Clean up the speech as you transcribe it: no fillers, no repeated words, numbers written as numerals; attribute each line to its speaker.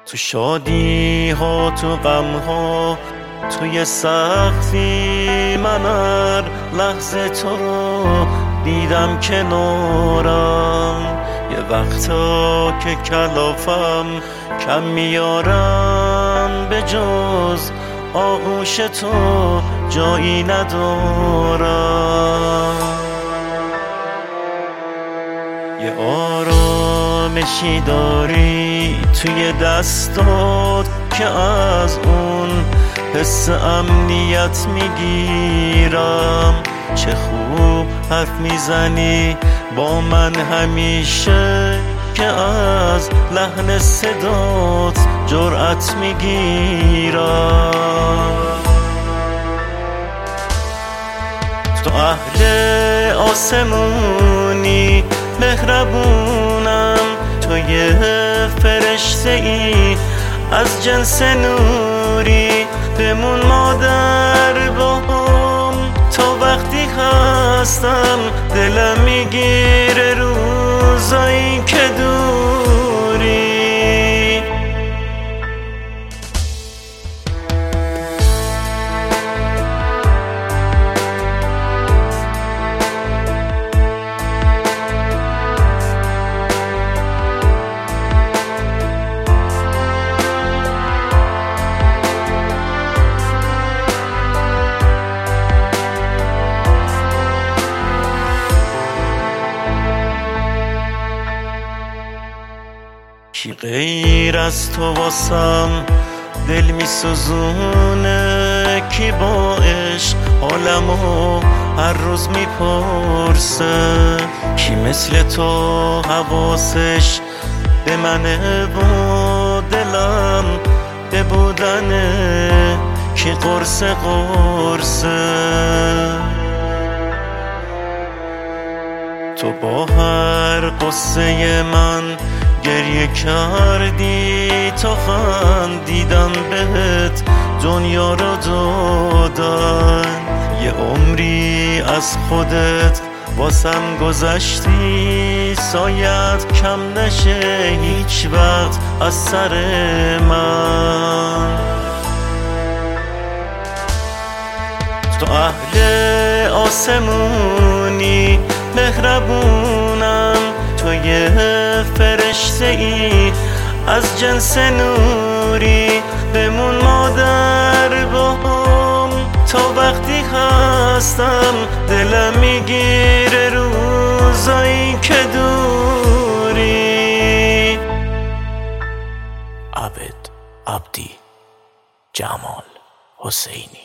Speaker 1: تو شادی ها تو غم ها توی سختی من هر لحظه تو رو دیدم کنارم. یه وقتا که کلافم کم میارم به جز آغوش تو جایی ندارم. یه آرامشی داری توی دستات که از اون حس امنیت میگیرم. چه خوب حرف میزنی با من همیشه که از لحن صدات جرأت میگیرم. تو اهل آسمونی مهربونم، تو یه فرشته ای از جنس نوری. بمون مادر با هم تا وقتی هستم، دلم میگیره روزایی که دوری. کی غیر از تو واسم دل میسوزونه، کی با عشق حالمو هر روز میپرسه. کی مثل تو حواسش به منه و دلم به بودنه، کی قرصه قرصه. تو با هر قصه من گریه کردی، تا خندیدم بهت دنیا رو دادن. یه عمری از خودت واسم گذشتی، سایت کم نشه هیچ وقت از سر من. تو اهل آسمونی مهربونم، تو یه فرشته ای از جنس نوری. بمون مادر با هم تا وقتی هستم، دلم میگیره روزایی که دوری.
Speaker 2: عبد عبدی جمال حسینی.